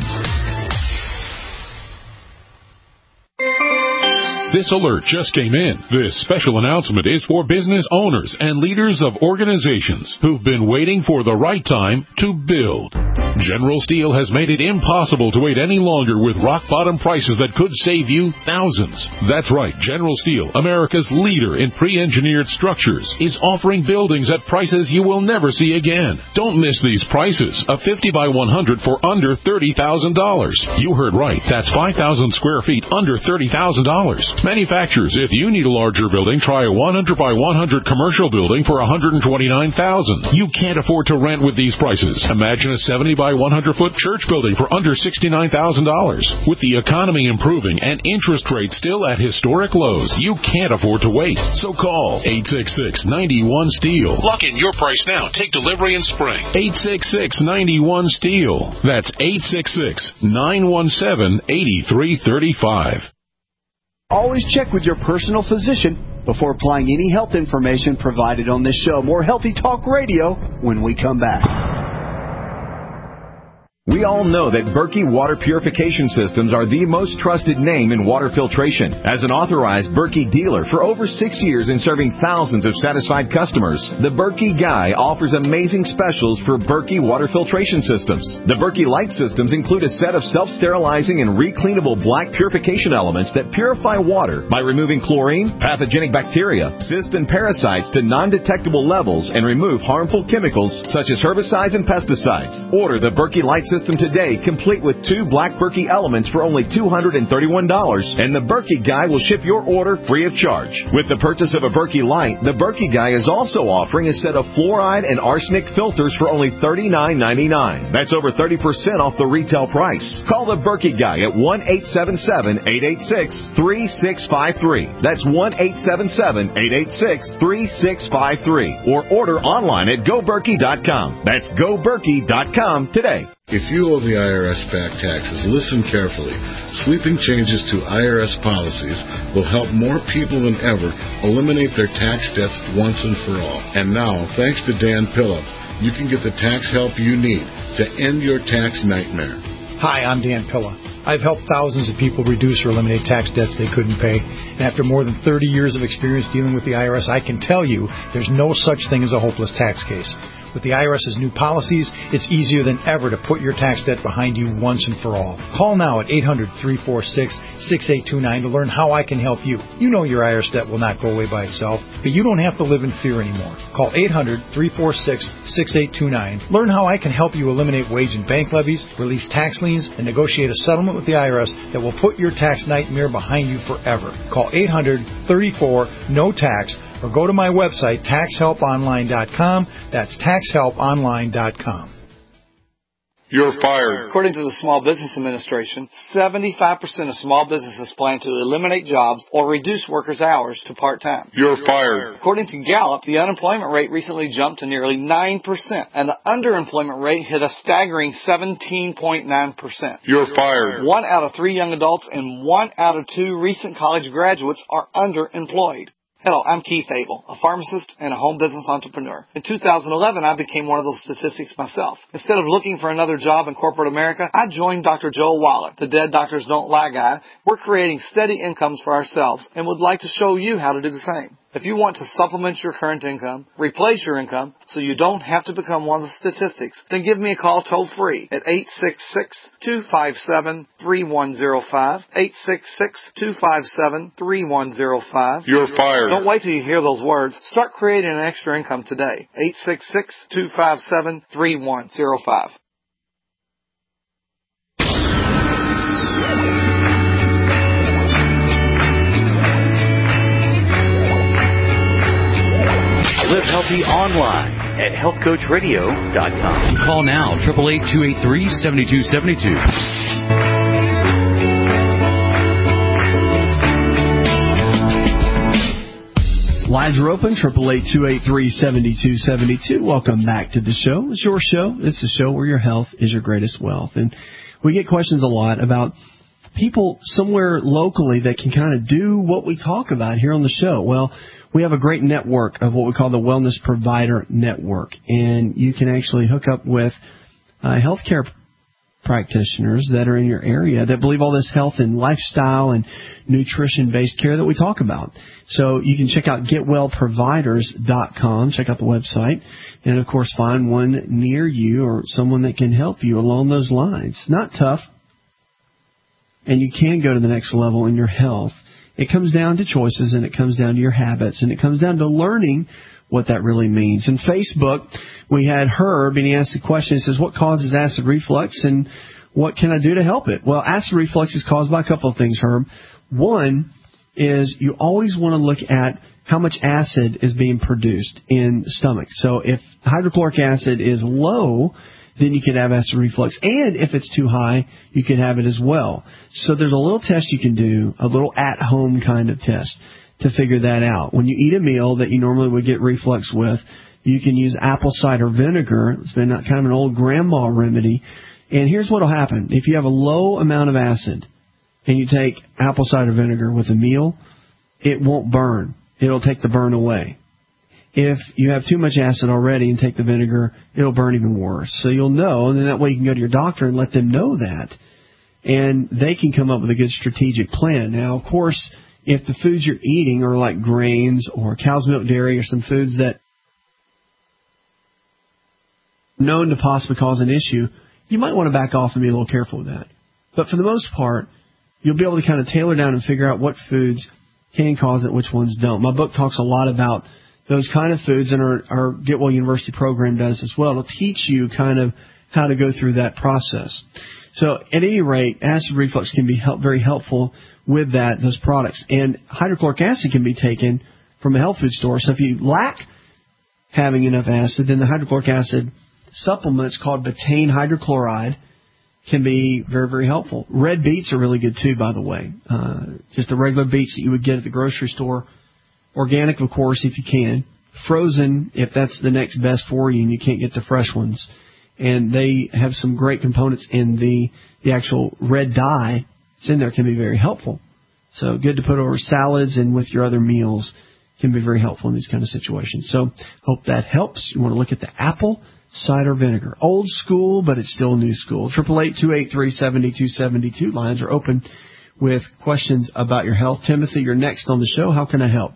This alert just came in. This special announcement is for business owners and leaders of organizations who've been waiting for the right time to build. General Steel has made it impossible to wait any longer with rock-bottom prices that could save you thousands. That's right, General Steel, America's leader in pre-engineered structures, is offering buildings at prices you will never see again. Don't miss these prices. A fifty by one hundred for under thirty thousand dollars. You heard right. That's five thousand square feet under thirty thousand dollars. Manufacturers, if you need a larger building, try a one hundred by one hundred commercial building for one hundred twenty-nine thousand dollars. You can't afford to rent with these prices. Imagine a seventy by one hundred foot church building for under sixty-nine thousand dollars. With the economy improving and interest rates still at historic lows, you can't afford to wait. So call eight six six, nine one, STEEL. Lock in your price now. Take delivery in spring. eight six six, nine one, STEEL. That's eight six six, nine one seven, eight three three five. Always check with your personal physician before applying any health information provided on this show. More Healthy Talk Radio when we come back. We all know that Berkey Water Purification Systems are the most trusted name in water filtration. As an authorized Berkey dealer for over six years and serving thousands of satisfied customers, the Berkey Guy offers amazing specials for Berkey Water Filtration Systems. The Berkey Light Systems include a set of self-sterilizing and recleanable black purification elements that purify water by removing chlorine, pathogenic bacteria, cysts, and parasites to non-detectable levels and remove harmful chemicals such as herbicides and pesticides. Order the Berkey Light Systems System today, complete with two black Berkey elements for only two hundred thirty-one dollars, and the Berkey Guy will ship your order free of charge. With the purchase of a Berkey Light, the Berkey Guy is also offering a set of fluoride and arsenic filters for only thirty-nine ninety-nine. That's over thirty percent off the retail price. Call the Berkey Guy at one eight seven seven, eight eight six, three six five three. That's one eight seven seven, eight eight six, three six five three. Or order online at go berkey dot com. That's go berkey dot com today. If you owe the I R S back taxes, listen carefully. Sweeping changes to I R S policies will help more people than ever eliminate their tax debts once and for all. And now, thanks to Dan Pilla, you can get the tax help you need to end your tax nightmare. Hi, I'm Dan Pilla. I've helped thousands of people reduce or eliminate tax debts they couldn't pay. And after more than thirty years of experience dealing with the I R S, I can tell you there's no such thing as a hopeless tax case. With the I R S's new policies, it's easier than ever to put your tax debt behind you once and for all. Call now at eight hundred, three four six, six eight two nine to learn how I can help you. You know your I R S debt will not go away by itself, but you don't have to live in fear anymore. Call eight hundred, three four six, six eight two nine. Learn how I can help you eliminate wage and bank levies, release tax liens, and negotiate a settlement with the I R S that will put your tax nightmare behind you forever. Call eight hundred, thirty-four, N O T A X or go to my website, tax help online dot com. That's tax help online dot com. You're fired. According to the Small Business Administration, seventy-five percent of small businesses plan to eliminate jobs or reduce workers' hours to part-time. You're fired. According to Gallup, the unemployment rate recently jumped to nearly nine percent, and the underemployment rate hit a staggering seventeen point nine percent. You're fired. One out of three young adults and one out of two recent college graduates are underemployed. Hello, I'm Keith Abel, a pharmacist and a home business entrepreneur. In two thousand eleven, I became one of those statistics myself. Instead of looking for another job in corporate America, I joined Doctor Joel Waller, the Dead Doctors Don't Lie guy. We're creating steady incomes for ourselves and would like to show you how to do the same. If you want to supplement your current income, replace your income, so you don't have to become one of the statistics, then give me a call toll free at eight six six, two five seven, three one zero five, eight six six, two five seven, three one zero five. You're fired. Don't wait till you hear those words. Start creating an extra income today. eight six six, two five seven, three one zero five. Live healthy online at health coach radio dot com. Call now, eight eight eight, two eight three, seven two seven two. Lines are open, eight eight eight, two eight three, seven two seven two. Welcome back to the show. It's your show. It's the show where your health is your greatest wealth. And we get questions a lot about people somewhere locally that can kind of do what we talk about here on the show. Well, we have a great network of what we call the Wellness Provider Network, and you can actually hook up with uh, healthcare practitioners that are in your area that believe all this health and lifestyle and nutrition-based care that we talk about. So you can check out get well providers dot com, check out the website, and, of course, find one near you or someone that can help you along those lines. Not tough, and you can go to the next level in your health. It comes down to choices, and it comes down to your habits, and it comes down to learning what that really means. In Facebook, we had Herb, and he asked the question, he says, what causes acid reflux, and what can I do to help it? Well, acid reflux is caused by a couple of things, Herb. One is you always want to look at how much acid is being produced in the stomach. So if hydrochloric acid is low, then you could have acid reflux. And if it's too high, you could have it as well. So there's a little test you can do, a little at-home kind of test to figure that out. When you eat a meal that you normally would get reflux with, you can use apple cider vinegar. It's been kind of an old grandma remedy. And here's what will happen. If you have a low amount of acid and you take apple cider vinegar with a meal, it won't burn. It'll take the burn away. If you have too much acid already and take the vinegar, it'll burn even worse. So you'll know, and then that way you can go to your doctor and let them know that. And they can come up with a good strategic plan. Now, of course, if the foods you're eating are like grains or cow's milk dairy or some foods that are known to possibly cause an issue, you might want to back off and be a little careful with that. But for the most part, you'll be able to kind of tailor down and figure out what foods can cause it, which ones don't. My book talks a lot about those kind of foods, and our, our Get Well University program does as well. It'll teach you kind of how to go through that process. So at any rate, acid reflux can be help, very helpful with that, those products. And hydrochloric acid can be taken from a health food store. So if you lack having enough acid, then the hydrochloric acid supplements called betaine hydrochloride can be very, very helpful. Red beets are really good too, by the way. Uh, just the regular beets that you would get at the grocery store. Organic, of course, if you can. Frozen, if that's the next best for you and you can't get the fresh ones. And they have some great components in the, the actual red dye that's in there can be very helpful. So good to put over salads and with your other meals can be very helpful in these kind of situations. So hope that helps. You want to look at the apple cider vinegar. Old school, but it's still new school. eight eight eight, two eight three, seven two seven two. Lines are open with questions about your health. Timothy, you're next on the show. How can I help?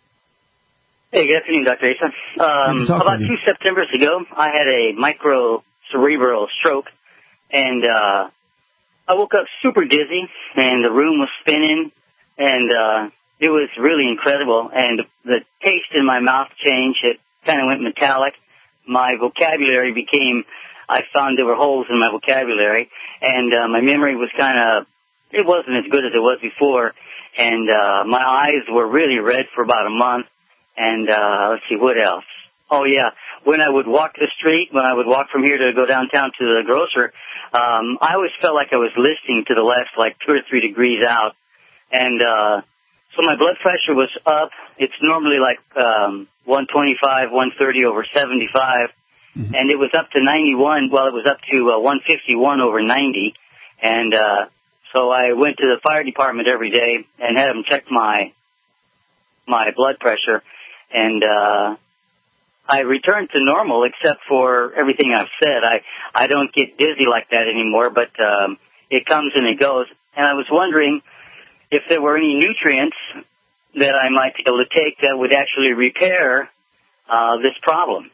Hey, good afternoon, Doctor Asa. Um, about two Septembers ago, I had a microcerebral stroke, and uh, I woke up super dizzy, and the room was spinning, and uh, it was really incredible. And the taste in my mouth changed. It kind of went metallic. My vocabulary became, I found there were holes in my vocabulary, and uh, my memory was kind of, it wasn't as good as it was before, and uh, my eyes were really red for about a month. And, uh, let's see, what else? Oh, yeah. When I would walk the street, when I would walk from here to go downtown to the grocer, um, I always felt like I was listing to the left, like two or three degrees out. And, uh, so my blood pressure was up. It's normally like, um, one twenty-five, one thirty over seventy-five. Mm-hmm. And it was up to ninety-one. Well, it was up to, uh, one fifty-one over ninety. And, uh, so I went to the fire department every day and had them check my, my blood pressure. And uh I returned to normal except for everything I've said. I, I don't get dizzy like that anymore, but um, it comes and it goes. And I was wondering if there were any nutrients that I might be able to take that would actually repair uh, this problem?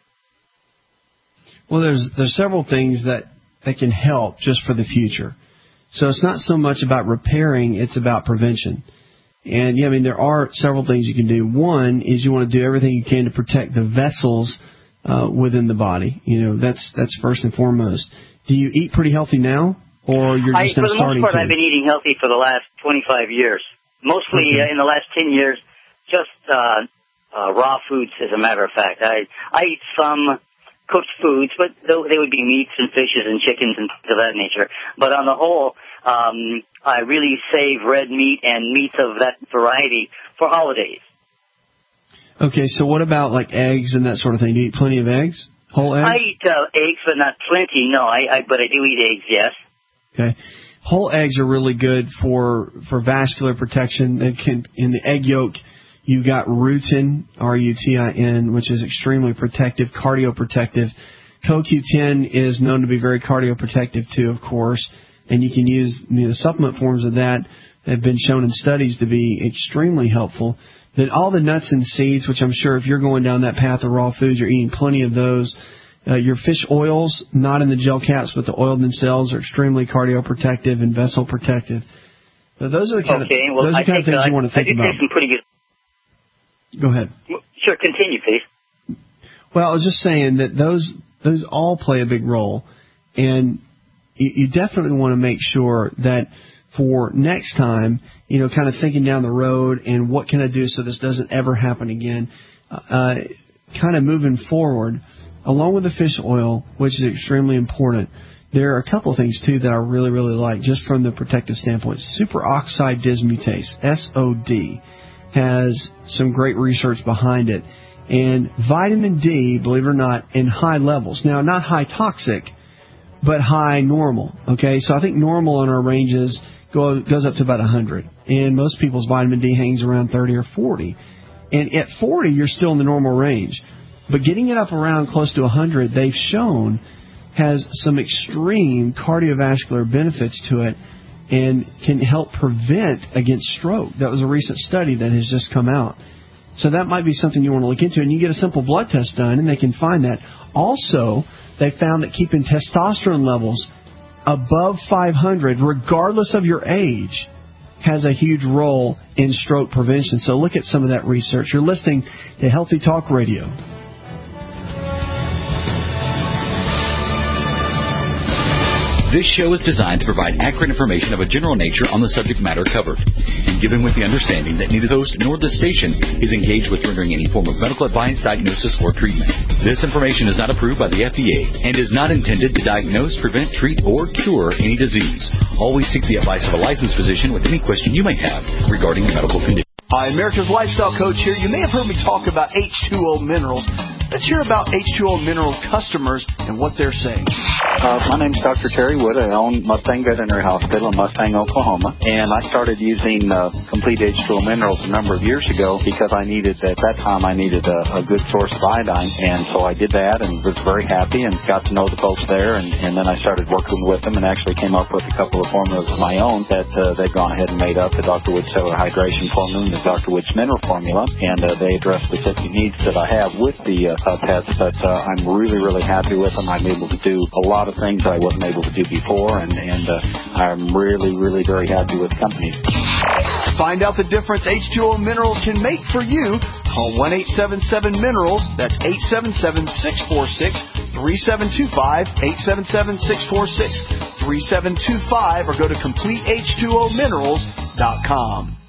Well, there's there's several things that, that can help just for the future. So it's not so much about repairing, it's about prevention. And, yeah, I mean, there are several things you can do. One is you want to do everything you can to protect the vessels uh, within the body. You know, that's that's first and foremost. Do you eat pretty healthy now, or you're just I, now starting to? For the starting most part, to? I've been eating healthy for the last twenty-five years. Mostly Okay. uh, in the last ten years, just uh, uh, raw foods, as a matter of fact. I, I eat some cooked foods, but they would be meats and fishes and chickens and things of that nature. But on the whole, um, I really save red meat and meats of that variety for holidays. Okay, so what about like eggs and that sort of thing? Do you eat plenty of eggs? Whole eggs? I eat uh, eggs, but not plenty. No, I, I but I do eat eggs. Yes. Okay. Whole eggs are really good for for vascular protection. They can, in the egg yolk, you got rutin, R U T I N, which is extremely protective, cardioprotective. C O Q ten is known to be very cardioprotective too, of course, and you can use, you know, the supplement forms of that have been shown in studies to be extremely helpful. Then all the nuts and seeds, which I'm sure if you're going down that path of raw foods, you're eating plenty of those. Uh, your fish oils, not in the gel caps, but the oil themselves, are extremely cardioprotective and vessel protective. So those are the kind okay, of, well, those are I the kind of think, things uh, you want to think I do about. take some pretty good. Go ahead. Sure, continue, please. Well, I was just saying that those those all play a big role, and you, you definitely want to make sure that for next time, you know, kind of thinking down the road and what can I do so this doesn't ever happen again, uh, kind of moving forward, along with the fish oil, which is extremely important. There are a couple of things, too, that I really, really like, just from the protective standpoint. Superoxide dismutase, S O D, has some great research behind it. And vitamin D, believe it or not, in high levels. Now, not high toxic, but high normal. Okay, so I think normal in our ranges go, goes up to about one hundred. And most people's vitamin D hangs around thirty or forty. And at forty, you're still in the normal range. But getting it up around close to one hundred, they've shown, has some extreme cardiovascular benefits to it and can help prevent against stroke. That was a recent study that has just come out. So that might be something you want to look into. And you get a simple blood test done, and they can find that. Also, they found that keeping testosterone levels above five hundred, regardless of your age, has a huge role in stroke prevention. So look at some of that research. You're listening to Healthy Talk Radio. This show is designed to provide accurate information of a general nature on the subject matter covered, and given with the understanding that neither the host nor the station is engaged with rendering any form of medical advice, diagnosis, or treatment. This information is not approved by the F D A and is not intended to diagnose, prevent, treat, or cure any disease. Always seek the advice of a licensed physician with any question you may have regarding a medical condition. Hi, America's Lifestyle Coach here. You may have heard me talk about H two O Minerals. Let's hear about H two O Minerals customers and what they're saying. Uh, my name's Doctor Terry Wood. I own Mustang Veterinary Hospital in Mustang, Oklahoma. And I started using uh, Complete H two O Minerals a number of years ago because I needed, at that time, I needed a, a good source of iodine. And so I did that and was very happy and got to know the folks there. And, and then I started working with them and actually came up with a couple of formulas of my own that uh, they've gone ahead and made up, the Doctor Wood Cellular Hydration Formula and the Doctor Wood's Mineral Formula. And uh, they address specific needs that I have with the uh, uh, pets. But uh, I'm really, really happy with them. I'm able to do a lot of things I wasn't able to do before, and, and uh, I'm really, really very happy with the company. Find out the difference H two O Minerals can make for you. Call one eight seven seven Minerals. That's eight seven seven, six four six, three seven two five, eight seven seven, six four six, three seven two five, or go to complete H two O minerals dot com.